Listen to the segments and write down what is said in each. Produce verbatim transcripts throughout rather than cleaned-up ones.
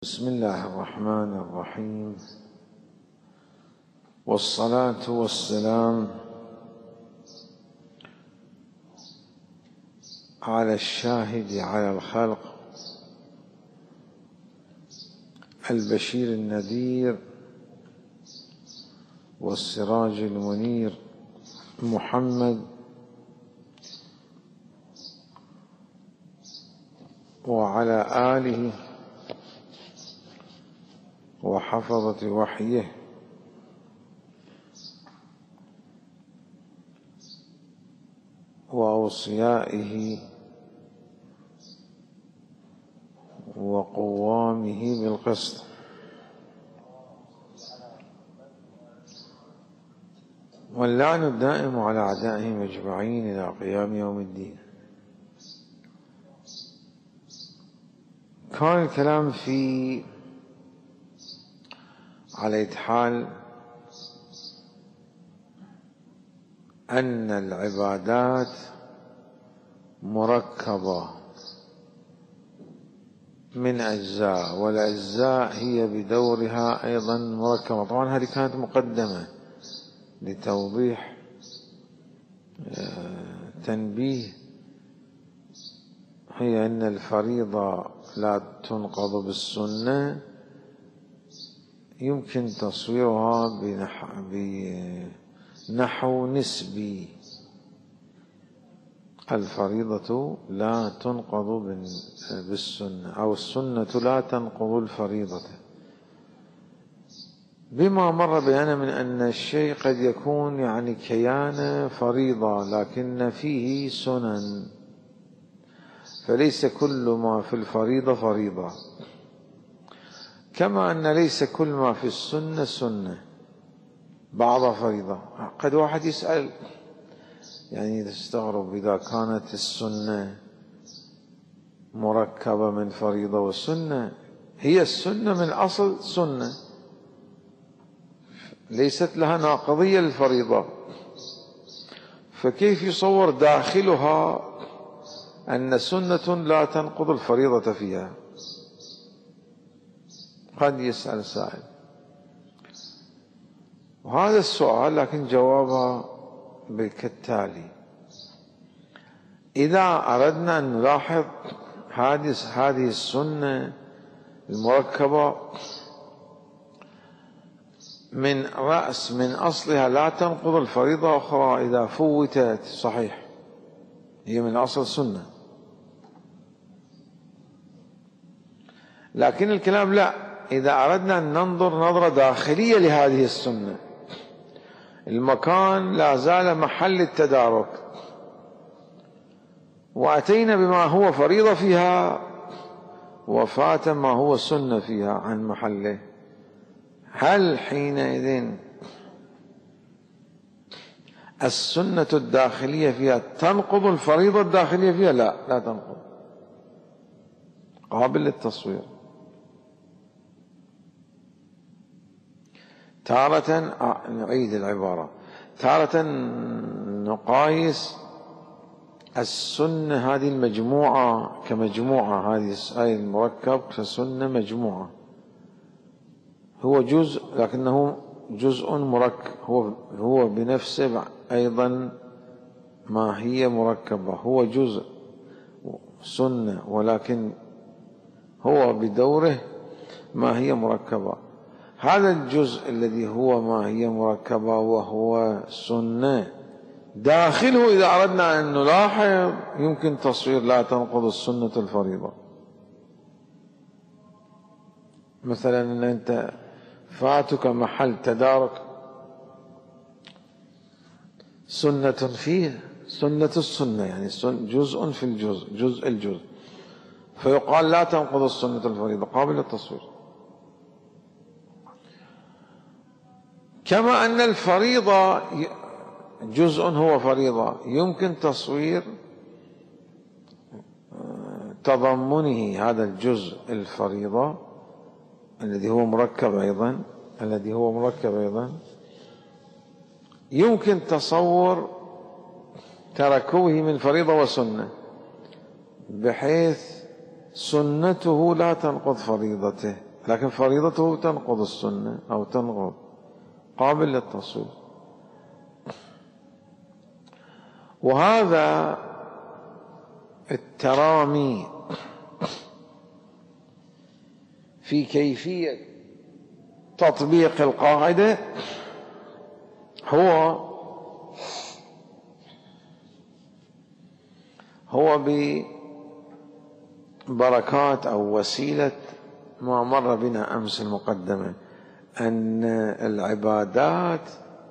بسم الله الرحمن الرحيم، والصلاة والسلام على الشاهد على الخلق البشير النذير والسراج المنير محمد وعلى آله وحفظة وحيه وأوصيائه وقوامه بالقسط. واللعن الدائم على أعدائهم أجمعين إلى قيام يوم الدين. كان الكلام في على أية حال أن العبادات مركبة من أجزاء، والأجزاء هي بدورها أيضا مركبة. طبعا هذه كانت مقدمة لتوضيح تنبيه، هي أن الفريضة لا تنقض بالسنة، يمكن تصويرها بنحو نسبي. الفريضة لا تنقض بالسنة، أو السنة لا تنقض الفريضة، بما مر بيانا من أن الشيء قد يكون يعني كيان فريضة لكن فيه سنن، فليس كل ما في الفريضة فريضة، كما أن ليس كل ما في السنة سنة، بعضها فريضة. قد واحد يسأل يعني تستغرب إذا كانت السنة مركبة من فريضة والسنة، هي السنة من أصل سنة ليست لها ناقضية للفريضة، فكيف يصور داخلها أن سنة لا تنقض الفريضة فيها؟ قد يسأل سائل، وهذا السؤال لكن جوابه كالتالي: إذا أردنا أن نلاحظ هذه السنة المركبة من رأس من أصلها لا تنقض الفريضة أخرى إذا فوتت، صحيح هي من أصل السنة، لكن الكلام لا، إذا أردنا أن ننظر نظرة داخلية لهذه السنة، المكان لا زال محل التدارك، وأتينا بما هو فريضة فيها وفات ما هو سنة فيها عن محله، هل حينئذ السنة الداخلية فيها تنقض الفريضة الداخلية فيها؟ لا، لا تنقض، قابل للتصوير. تارة نعيد العبارة، تارة نقايس السنة هذه المجموعة كمجموعة، هذه الآية المركب كسنة مجموعة، هو جزء لكنه جزء مركب، هو هو بنفسه أيضا ما هي مركبة، هو جزء سنة ولكن هو بدوره ما هي مركبة. هذا الجزء الذي هو ما هي مركبة وهو سنة، داخله إذا أردنا أن نلاحظ يمكن تصوير لا تنقض السنة الفريضة. مثلا أن أنت فاتك محل تدارك سنة فيه، سنة السنة يعني جزء في الجزء، جزء الجزء، فيقال لا تنقض السنة الفريضة، قابل للتصوير. كما أن الفريضة جزء هو فريضة، يمكن تصوير تضمنه هذا الجزء الفريضة الذي هو مركب أيضا الذي هو مركب أيضا يمكن تصور تركبه من فريضة وسنة، بحيث سنته لا تنقض فريضته لكن فريضته تنقض السنة أو تنقض، قابل للتصوير. وهذا الترامي في كيفية تطبيق القاعدة هو هو ببركات أو وسيلة ما مر بنا أمس المقدمة، أن العبادات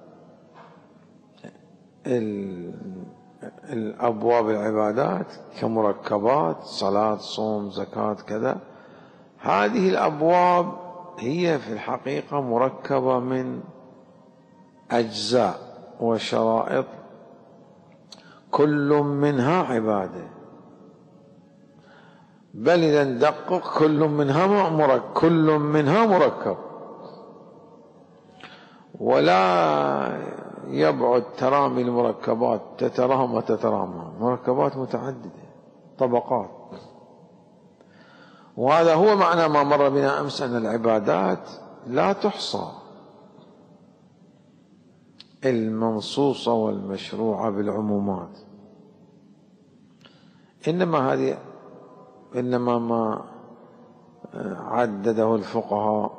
الأبواب العبادات كمركبات، صلاة، صوم، زكاة، كذا، هذه الأبواب هي في الحقيقة مركبة من أجزاء وشرائط، كل منها عبادة، بل إذا ندقق كل منها مركب كل منها مركب ولا يبعد ترامي المركبات تترامى وتترامى، مركبات متعددة، طبقات. وهذا هو معنى ما مر بنا أمس، أن العبادات لا تحصى، المنصوصة والمشروعة بالعمومات، إنما هذه إنما ما عدده الفقهاء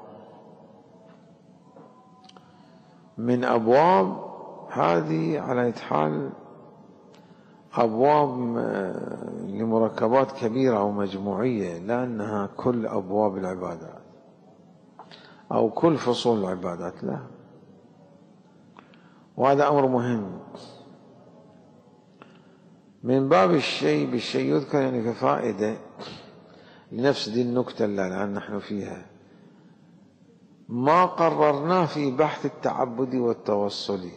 من أبواب، هذه على حال أبواب لمركبات كبيرة أو مجموعية، لأنها كل أبواب العبادات أو كل فصول العبادات، لا. وهذا أمر مهم من باب الشيء بالشيء يذكر، يعني كفائدة لنفس دي النكتة اللي الآن نحن فيها. ما قررناه في بحث التعبد والتوسل،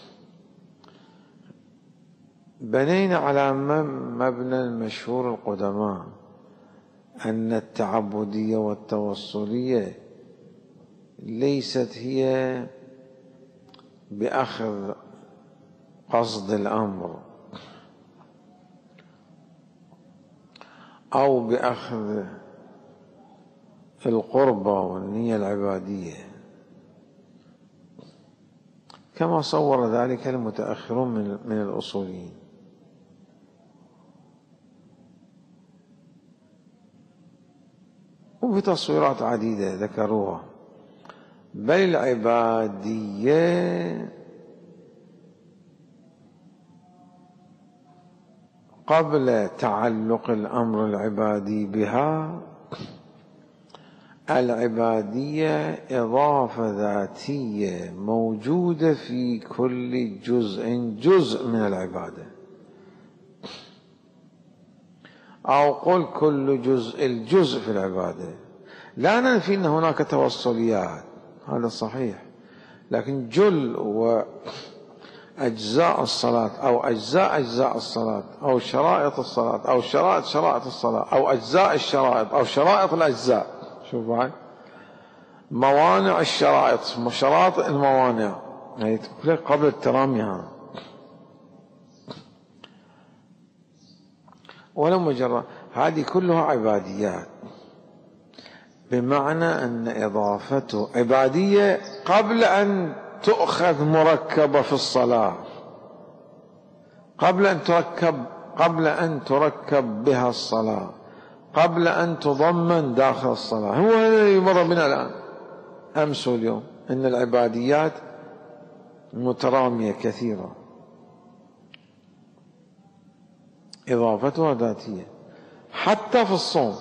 بنينا على مبنى المشهور القدماء أن التعبدية والتوسلية ليست هي بأخذ قصد الأمر أو بأخذ القربة والنية العبادية، كما صور ذلك المتأخرون من, من الأصوليين. وفي تصويرات عديدة ذكروها، بل العبادية قبل تعلق الأمر العبادي بها، العبادية إضافة ذاتية موجودة في كل جزء جزء من العبادة، أو قل كل جزء الجزء في العبادة. لا ننفي أن هناك توصليات، هذا صحيح، لكن جل وأجزاء الصلاة أو أجزاء أجزاء الصلاة أو شرائط الصلاة أو شرائط شرائط الصلاة أو أجزاء الشرائط أو شرائط الأجزاء، شوف بعد موانع الشرائط، شرائط الموانع، يعني قبل التراميها، ولا مجرد هذه كلها عباديات، بمعنى أن إضافته عبادية قبل أن تؤخذ مركبة في الصلاة، قبل أن تركب قبل أن تركب بها الصلاة، قبل أن تضمن داخل الصلاة. هو الذي مر بنا الآن أمس واليوم، أن العباديات مترامية كثيرة، إضافتها ذاتية. حتى في الصوم،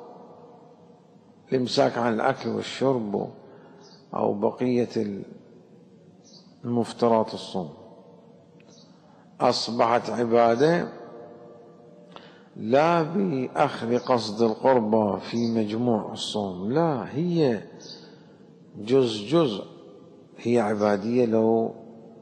الإمساك عن الأكل والشرب أو بقية المفترات الصوم أصبحت عبادة لا بأخذ قصد القربة في مجموع الصوم، لا، هي جزء جزء، هي عبادية لو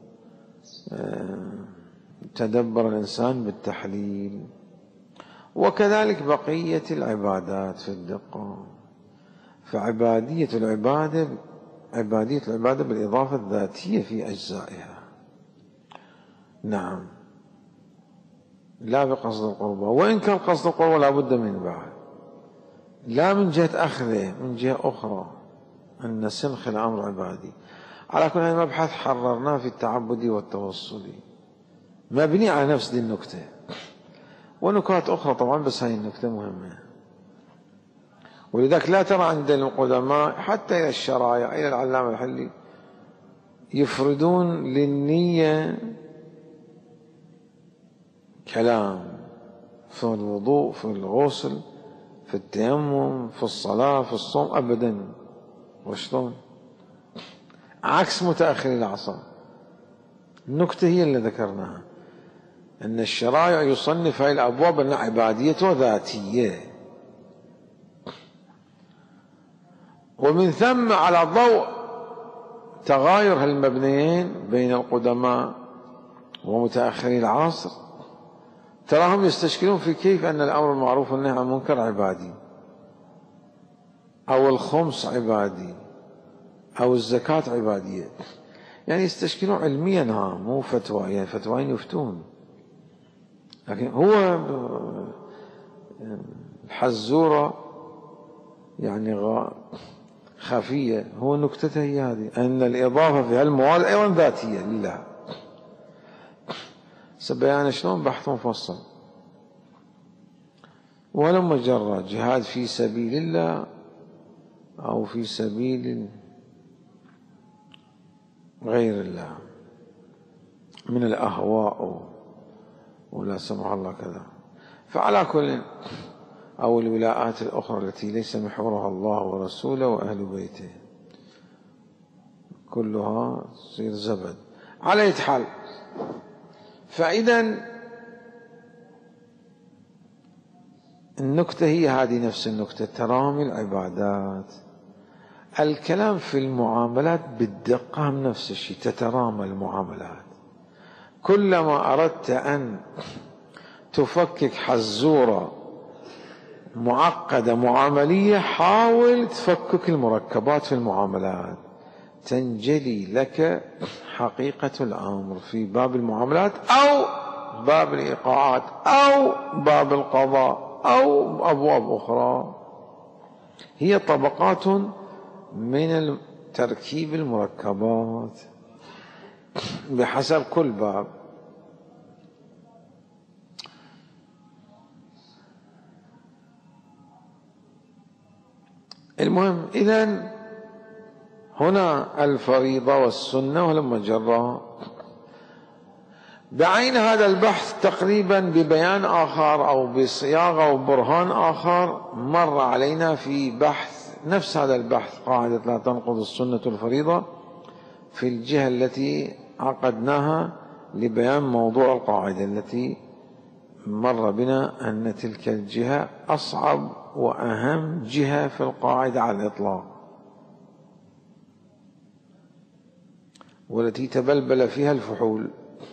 تدبر الإنسان بالتحليل. وكذلك بقية العبادات في الدقة، فعبادية العبادة عبادية العبادة بالإضافة الذاتية في أجزائها، نعم، لا بقصد القربة، وإن كان قصد القربة لا بد من بعد، لا من جهة أخذه، من جهة أخرى أن سنخ الأمر عبادي. على كل هذا مبحث حررناه في التعبدي والتوصلي، مبني على نفس دي النكتة، ونكات أخرى طبعا، بس هاي النكتة مهمة. ولذلك لا ترى عند القدماء حتى إلى الشرايع إلى العلامة الحلي يفردون للنية كلام في الوضوء، في الغسل، في التيمم، في الصلاة، في الصوم، أبدا. وشلون؟ عكس متأخر العصر. النكتة هي اللي ذكرناها، أن الشرائع يصنف هذه الأبواب أنها عبادية وذاتية، ومن ثم على ضوء تغاير هالمبنيين بين القدماء ومتأخري العصر تراهم يستشكلون في كيف أن الأمر المعروف والنهي عن المنكر عبادي، أو الخمس عبادي، أو الزكاة عبادية. يعني يستشكلون علميا، ها مو فتوى، يعني فتوين يفتون، لكن هو الحزورة يعني خفية. هو نكتته هي هذه، أن الإضافة في هالمواد أيضا ذاتية لله. سبيان شلون؟ بحث مفصل. ولما جرى جهاد في سبيل الله أو في سبيل غير الله من الأهواء ولا سمح الله كذا، فعلى كل، أو الولاءات الأخرى التي ليس محورها الله ورسوله وأهل بيته، كلها تصير زبد على أي حال. فإذا النكتة هي هذه نفس النكتة، ترامي العبادات. الكلام في المعاملات بالدقة نفس الشيء، تترامى المعاملات. كلما أردت أن تفكك حزورة معقدة معاملية، حاول تفكك المركبات في المعاملات، تنجلي لك حقيقة الأمر في باب المعاملات أو باب الإيقاعات أو باب القضاء أو أبواب أخرى. هي طبقات من تركيب المركبات بحسب كل باب. المهم، إذن هنا الفريضة والسنة ولما جرى بعين هذا البحث تقريبا ببيان آخر أو بصياغة أو برهان آخر مر علينا في بحث نفس هذا البحث، قاعدة لا تنقض السنة الفريضة، في الجهة التي عقدناها لبيان موضوع القاعدة، التي مر بنا أن تلك الجهة أصعب وأهم جهة في القاعدة على الإطلاق، والتي تبلبل فيها الفحول،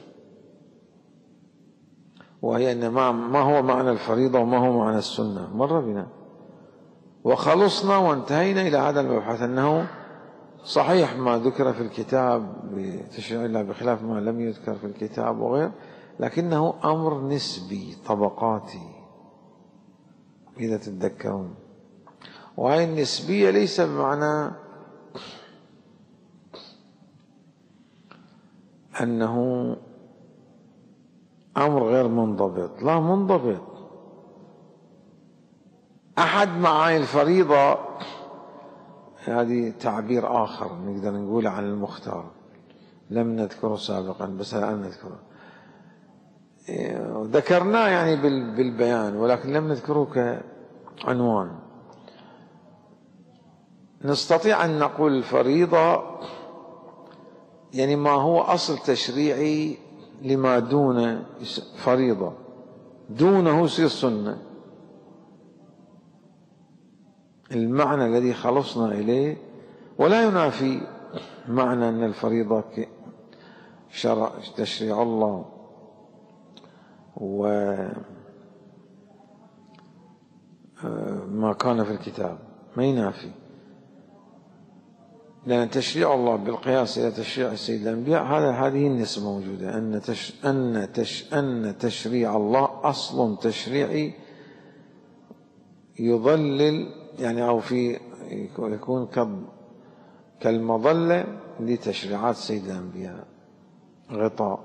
وهي أن ما هو معنى الفريضة وما هو معنى السنة. مر بنا وخلصنا وانتهينا إلى هذا المبحث، أنه صحيح ما ذكر في الكتاب بتشريع الله بخلاف ما لم يذكر في الكتاب وغير، لكنه أمر نسبي طبقاتي إذا تتذكرون. وهي النسبية ليس بمعنى أنه أمر غير منضبط، لا، منضبط. أحد معاني الفريضة هذه تعبير آخر نقدر نقوله عن المختار، لم نذكره سابقا بس الآن نذكره، ذكرناه يعني بالبيان ولكن لم نذكره كعنوان. نستطيع أن نقول الفريضة يعني ما هو أصل تشريعي لما دون فريضة، دونه يصير سنة. المعنى الذي خلصنا إليه، ولا ينافي معنى أن الفريضة شرع تشريع الله وما كان في الكتاب، ما ينافي، لأن تشريع الله بالقياس إلى تشريع سيد الأنبياء هذا هذه النسبة موجودة، أن تش أن تش أن تشريع الله أصل تشريعي يضلل يعني أو في يكون كالمظلة لتشريعات سيد الأنبياء، غطاء.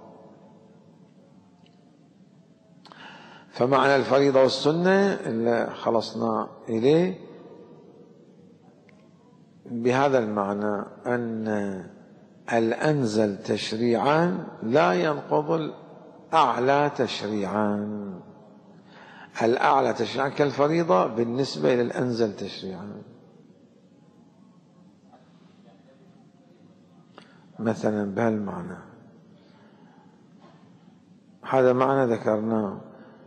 فمعنى الفريضة والسنة اللي خلصنا إليه بهذا المعنى أن الأنزل تشريعا لا ينقض الأعلى تشريعا. الأعلى تشريعا كالفريضة بالنسبة إلى الأنزل تشريعا. مثلا بهالمعنى، هذا معنى ذكرناه.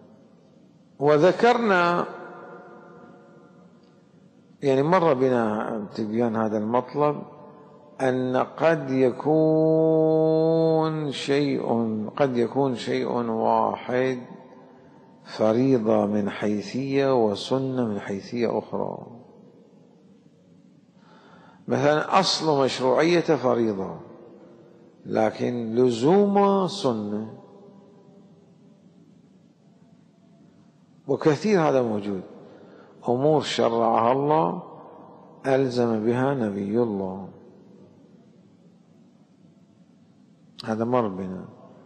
وذكرنا يعني مر بنا تبيان هذا المطلب أن قد يكون شيء قد يكون شيء واحد فريضة من حيثية وسنة من حيثية أخرى. مثلا أصل مشروعية فريضة لكن لزوم سنة، وكثير هذا موجود. أمور شرعها الله ألزم بها نبي الله، هذا مر بنا.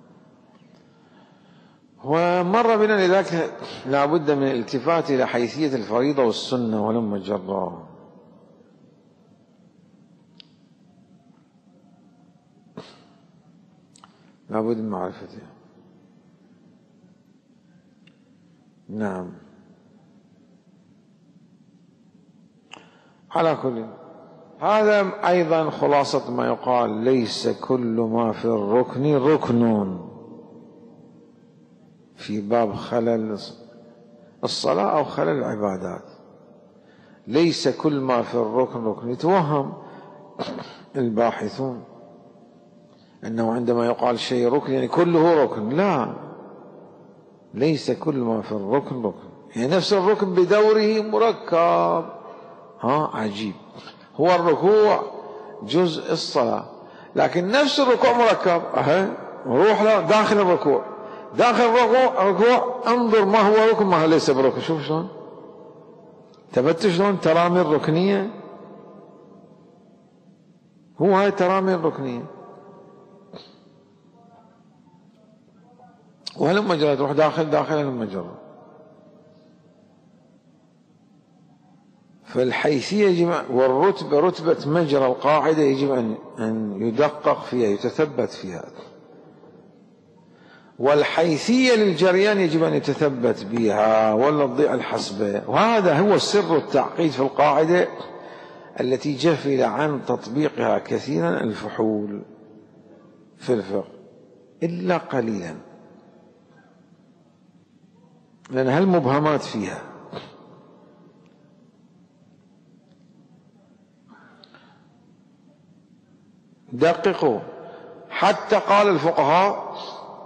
ومر بنا لذلك لا بد من الالتفات إلى حيثية الفريضة والسنة ولما جراها. لا بد من معرفته. نعم. على كل هذا أيضا خلاصة ما يقال: ليس كل ما في الركن ركن، في باب خلل الصلاة أو خلل العبادات. ليس كل ما في الركن ركن. يتوهم الباحثون أنه عندما يقال شيء ركن يعني كله ركن. لا، ليس كل ما في الركن ركن، يعني نفس الركن بدوره مركب. ها عجيب، هو الركوع جزء الصلاة لكن نفس الركوع مركب. أهي روح له داخل الركوع، داخل الركوع ركوع انظر ما هو ركن ما هو ليس بركن. شوف شلون ثبت، شلون ترامي الركنية. هو هاي ترامي الركنية. وهلما جرى تروح داخل داخل هلما جرى. فالحيثية يجب والرتبة رتبة مجرى القاعدة يجب أن أن يدقق فيها يتثبت فيها، والحيثية للجريان يجب أن يتثبت بها ولا تضيع الحسبة. وهذا هو سر التعقيد في القاعدة التي جفل عن تطبيقها كثيرا الفحول في الفقه إلا قليلا، لأن هالمبهمات فيها. دققوا، حتى قال الفقهاء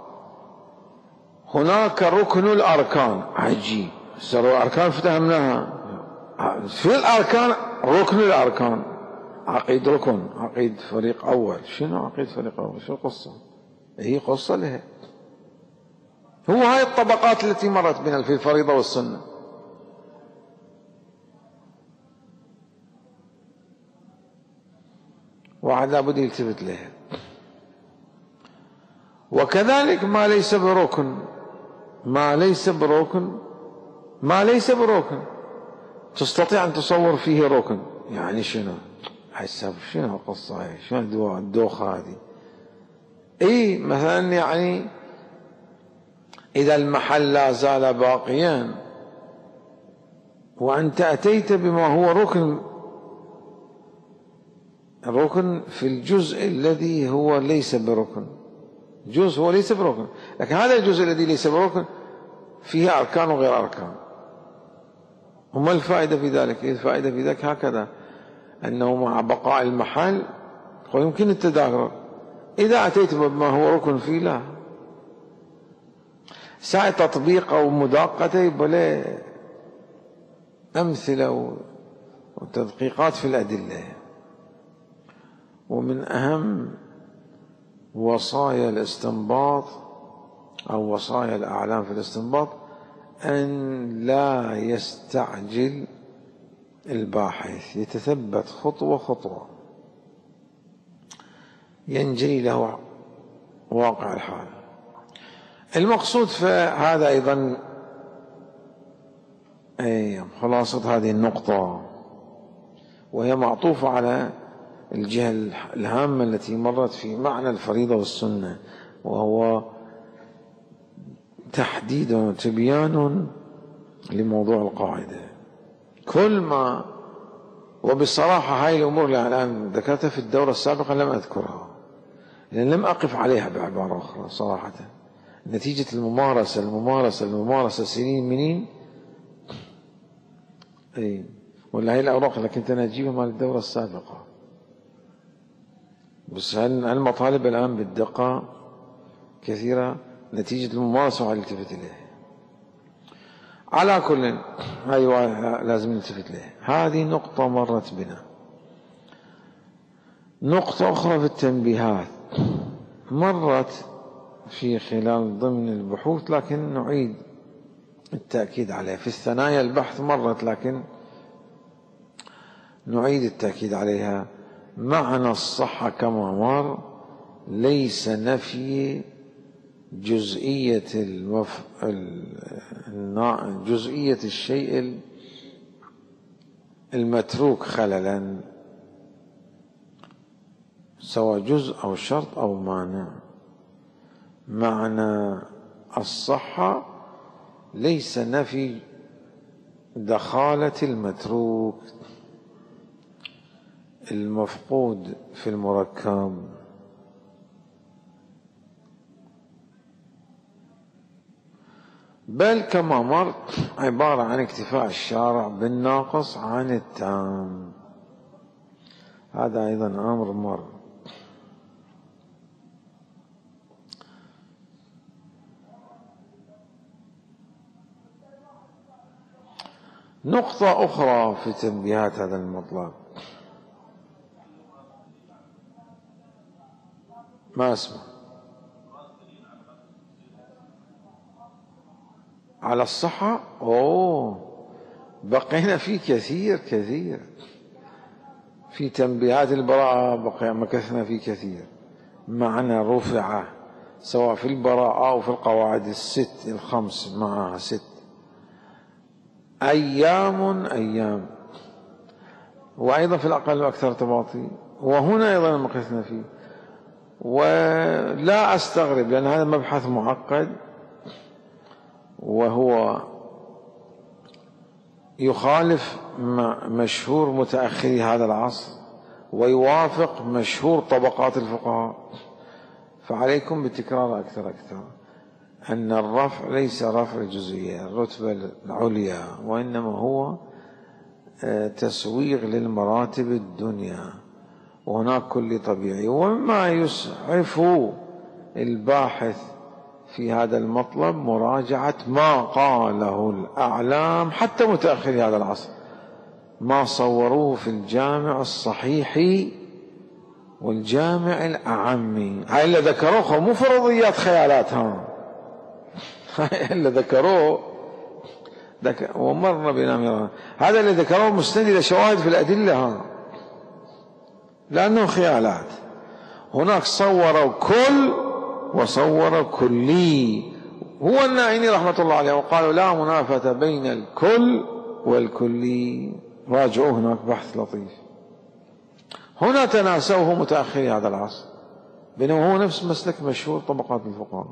هناك ركن الأركان. عجيب، سروا الأركان فتهمناها. في الأركان ركن الأركان، عقيد ركن، عقيد فريق أول. شنو عقيد فريق أول؟ شو القصة؟ هي قصة لها. هو هاي الطبقات التي مرت بنا في الفريضة والسنة. واحد لابد يلتفت لها. وكذلك ما ليس بركن، ما ليس بركن ما ليس بركن تستطيع أن تصور فيه ركن. يعني شنو حسب شنو القصة هاي؟ شنو الدوخة هذه؟ اي مثلا يعني إذا المحل لا زال باقيا وأنت أتيت بما هو ركن، الركن في الجزء الذي هو ليس بركن، جزء هو ليس بركن، لكن هذا الجزء الذي ليس بركن فيه أركان وغير أركان. وما الفائدة في ذلك؟ الفائدة في ذلك هكذا، أنه مع بقاء المحل ويمكن التداخل. إذا أتيت بما هو ركن فيه لا ساعة تطبيق أو مداقته بلا أمثلة وتدقيقات في الأدلة. ومن أهم وصايا الاستنباط أو وصايا الأعلام في الاستنباط أن لا يستعجل الباحث يتثبت خطوة خطوة، ينجلي له واقع الحال. المقصود فهذا أيضا أي خلاصة هذه النقطة، وهي معطوفة على الجهة الهامة التي مرت في معنى الفريضة والسنة، وهو تحديد وتبيان لموضوع القاعدة. كل ما وبصراحة هاي الأمور اللي الآن ذكرتها في الدورة السابقة لم أذكرها، لأن لم أقف عليها بعبارة أخرى صراحة. نتيجة الممارسة الممارسة الممارسة سنين منين أي، ولا هاي الأوراق اللي كنت أنا أجيبها مال الدورة السابقة، بس هالمطالب الآن بالدقة كثيرة نتيجة الممارسة وعلى الالتفت إليه. على كل هاي لازم نلتفت إليه. هذه نقطة مرت بنا. نقطة أخرى في التنبيهات مرت في خلال ضمن البحوث، لكن نعيد التأكيد عليها. في الثنايا البحث مرت، لكن نعيد التأكيد عليها. معنى الصحة كما مر ليس نفي جزئية المف... جزئية الشيء المتروك خللا، سواء جزء أو شرط أو مانع. معنى الصحة ليس نفي دخالة المتروك المفقود في المركب، بل كما مر عبارة عن اكتفاء الشارع بالناقص عن التام. هذا أيضا أمر مر. نقطة أخرى في تنبيهات هذا المطلب، ما اسمه على الصحة. أوه بقينا فيه كثير كثير. في تنبيهات البراءة بقي مكثنا فيه كثير. معنى رفع سواء في البراءة أو في القواعد الست الخمس معها ست. أيام أيام، وأيضا في الأقل وأكثر تباطي، وهنا أيضا مكثنا فيه. ولا أستغرب لأن هذا مبحث معقد، وهو يخالف مشهور متأخري هذا العصر ويوافق مشهور طبقات الفقهاء. فعليكم بالتكرار أكثر أكثر أن الرفع ليس رفع الجزئية الرتبة العليا، وإنما هو تسويغ للمراتب الدنيا، وهناك كل طبيعي. ومما يسعف الباحث في هذا المطلب مراجعة ما قاله الأعلام حتى متأخري هذا العصر، ما صوروه في الجامع الصحيح والجامع الأعمي. هاي اللي ذكروه مو فرضيات خيالات، ها هاي اللي ذكروه ذك... ومر بنا مرة. هذا اللي ذكروه مستند إلى شواهد في الأدلة، ها لأنه خيالات. هناك صوروا كل وصوروا كلي. هو النائني رحمة الله عليه وقالوا لا منافاة بين الكل والكلي. راجعوا هناك بحث لطيف. هنا تناسوه متأخري هذا العصر، بينما هو نفس مسلك مشهور طبقات الفقهاء.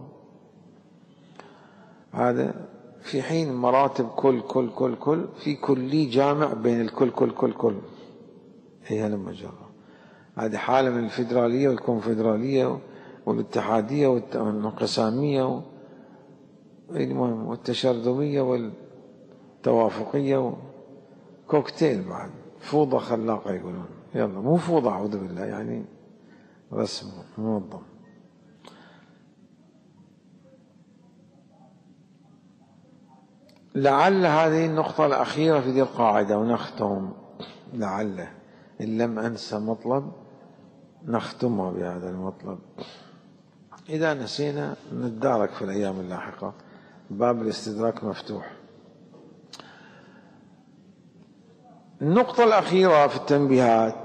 هذا في حين مراتب كل كل كل كل في كلي جامع بين الكل كل كل كل. هي لما جرى هذه حالة من الفيدرالية والكونفدرالية والاتحادية والانقسامية والتشرذمية والتوافقية، كوكتيل بعد، فوضى خلاقة يقولون. يلا مو فوضى أعوذ بالله، يعني رسم منظم. لعل هذه النقطة الأخيرة في ذي القاعدة ونختم، لعل إن لم أنسى مطلب نختمها بهذا المطلب. إذا نسينا نتدارك في الأيام اللاحقة. باب الاستدراك مفتوح. النقطة الأخيرة في التنبيهات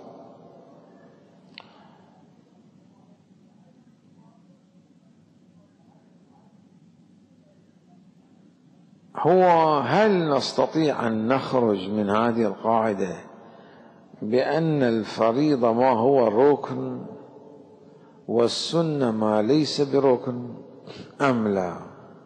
هو هل نستطيع أن نخرج من هذه القاعدة بأن الفريضة ما هو الركن والسنة ما ليس بركن أم لا؟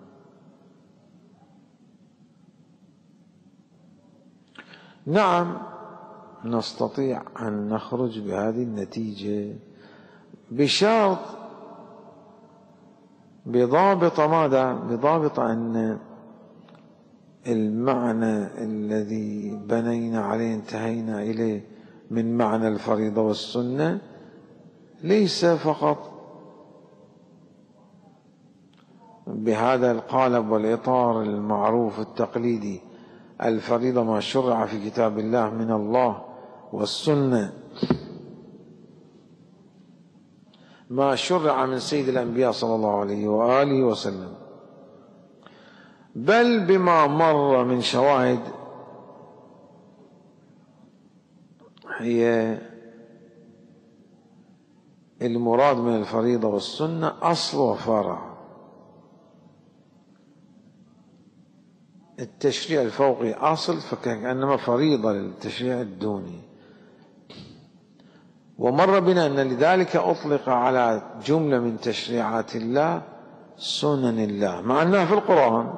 نعم نستطيع أن نخرج بهذه النتيجة بشرط بضابط ماذا؟ بضابط أن المعنى الذي بنينا عليه انتهينا إليه من معنى الفريضة والسنة ليس فقط بهذا القالب والإطار المعروف التقليدي، الفريضة ما شرع في كتاب الله من الله، والسنة ما شرع من سيد الأنبياء صلى الله عليه وآله وسلم، بل بما مر من شواهد هي المراد من الفريضة والسنة أصل وفرع. التشريع الفوقي أصل فكأنما فريضة للتشريع الدوني، ومر بنا أن لذلك أطلق على جملة من تشريعات الله سنن الله، مع أنها في القرآن،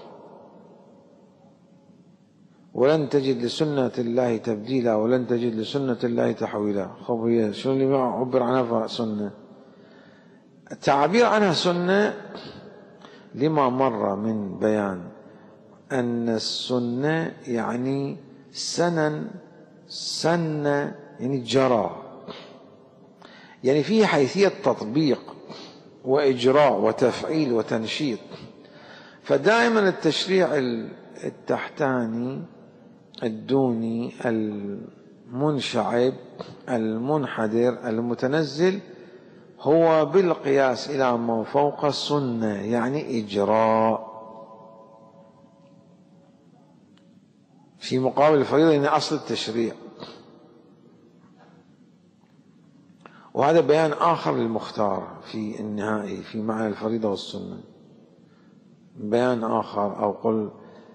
ولن تجد لسنة الله تبديلا ولن تجد لسنة الله تحويلا. خب هي شو اللي ما عبر عنها سنة؟ التعبير عنها سنة لما مر من بيان أن السنة يعني سنن، سن يعني جرى، يعني فيه حيثية تطبيق وإجراء وتفعيل وتنشيط. فدائما التشريع التحتاني الدوني المنشعب المنحدر المتنزل هو بالقياس إلى ما فوق السنة، يعني إجراء في مقابل الفريضة، يعني أصل التشريع. وهذا بيان آخر للمختار في النهائي في معنى الفريضة والسنة، بيان آخر أو قل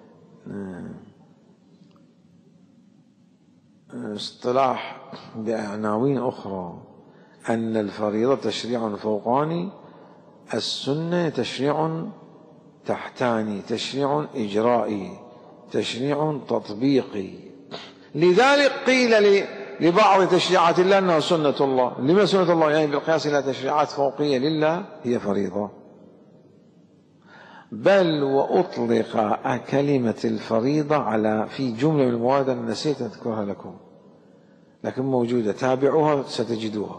اصطلاح بعناوين أخرى، أن الفريضة تشريع فوقاني، السنة تشريع تحتاني، تشريع إجرائي، تشريع تطبيقي. لذلك قيل لبعض تشريعات الله أنها سنة الله. لما سنة الله؟ يعني بالقياس إلى تشريعات فوقية لله هي فريضة. بل وأطلق كلمة الفريضة على في جملة من المواد أنا نسيت أذكرها لكم لكن موجودة، تابعوها ستجدوها.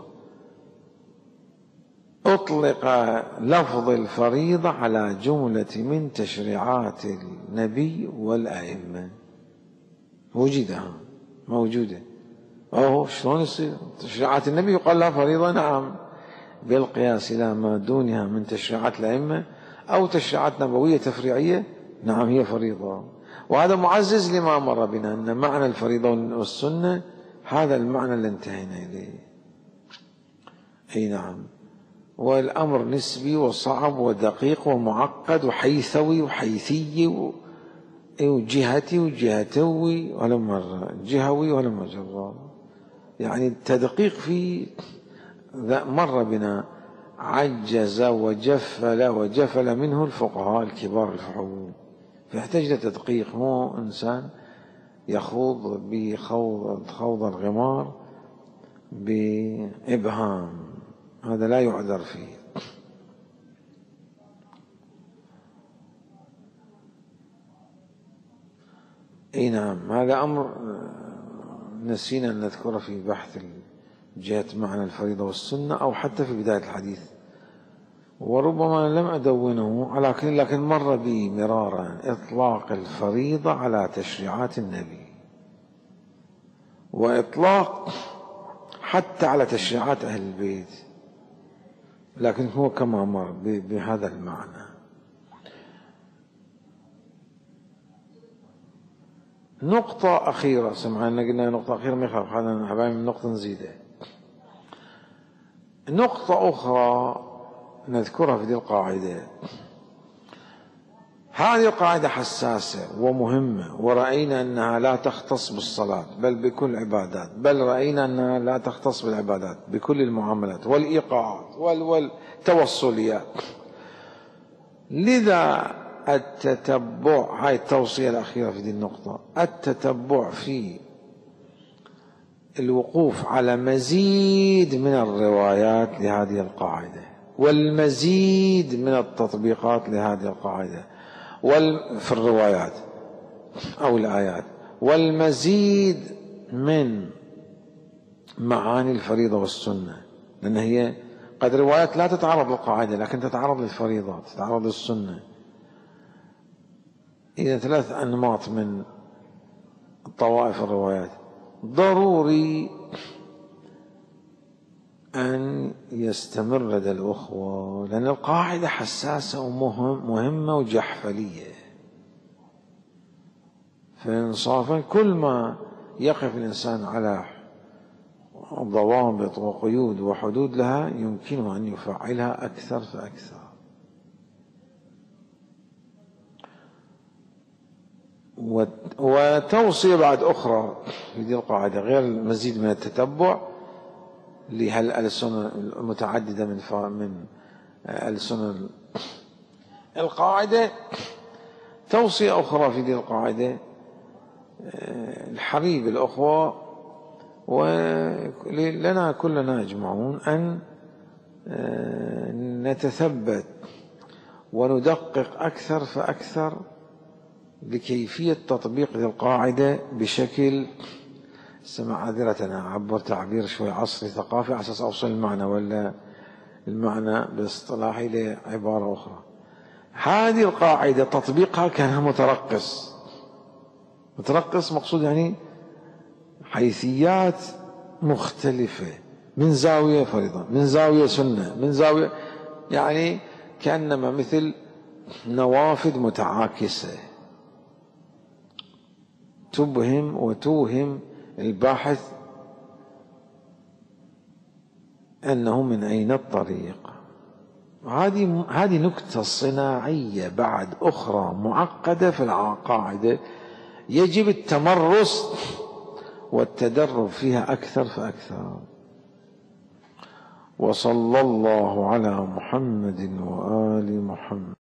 أطلق لفظ الفريضة على جملة من تشريعات النبي والأئمة، موجودة موجودة. أوه شلون يصير تشريعات النبي يقال لها فريضة؟ نعم، بالقياس إلى ما دونها من تشريعات الأئمة أو تشريعات نبوية تفريعية، نعم هي فريضة. وهذا معزز لما مر بنا أن معنى الفريضة والسنة هذا المعنى اللي انتهينا إليه. أي نعم، والأمر نسبي وصعب ودقيق ومعقد وحيثوي وحيثي وجهتي وجهتوي ولا مرة جهوي ولا مجرى، يعني التدقيق فيه مر بنا عجز وجفل وجفل منه الفقهاء الكبار الفحول، فيحتاج لتدقيق، مو إنسان يخوض بخوض خوض الغمار بإبهام، هذا لا يعذر فيه. اي نعم، هذا امر نسينا ان نذكره في بحث جهة معنى الفريضة والسنة او حتى في بداية الحديث، وربما لم ادونه لكن لكن مر بي مرارا اطلاق الفريضة على تشريعات النبي، واطلاق حتى على تشريعات اهل البيت، لكن هو كما مر بهذا المعنى. نقطة أخيرة، سمعنا قلنا نقطة أخيرة ما يخالف، هذا حبايبي من نقطة نزيدها. نقطة أخرى نذكرها في هذه القاعدة. هذه القاعدة حساسة ومهمة، ورأينا أنها لا تختص بالصلاة بل بكل العبادات، بل رأينا أنها لا تختص بالعبادات بكل المعاملات والإيقاعات والتوصليات. لذا التتبع، هاي التوصية الأخيرة في هذه النقطة، التتبع في الوقوف على مزيد من الروايات لهذه القاعدة والمزيد من التطبيقات لهذه القاعدة في الروايات أو الآيات، والمزيد من معاني الفريضة والسنة، لأن هي قد روايات لا تتعرض للقاعدة لكن تتعرض للفريضة، تتعرض للسنة. إذا ثلاث أنماط من طوائف الروايات ضروري أن يستمر لدى الأخوة، لأن القاعدة حساسة ومهم مهمة وجحفلية. فإنصافا كل ما يقف الإنسان على ضوابط وقيود وحدود لها يمكنه أن يفعلها أكثر فأكثر. وتوصية بعد أخرى في هذه القاعدة غير المزيد من التتبع لهالألسنة المتعددة من من ألسنة القاعدة، توصية أخرى في هذه القاعدة الحبيب الأخوة ولنا كلنا أجمعون أن نتثبت وندقق أكثر فأكثر لكيفية تطبيق هذه القاعدة بشكل، سمع عذرة أنا أعبر تعبير شوي عصري ثقافي على أساس أوصل المعنى ولا المعنى باصطلاحي لعبارة أخرى. هذه القاعدة تطبيقها كان مترقص. مترقص مقصود يعني حيثيات مختلفة، من زاوية فريضة، من زاوية سنة، من زاوية، يعني كأنما مثل نوافذ متعاكسة تبهم وتوهم الباحث أنه من أين الطريق. هذه هذه نكتة صناعية بعد أخرى معقدة في القاعدة، يجب التمرس والتدرب فيها أكثر فأكثر. وصلى الله على محمد وآل محمد.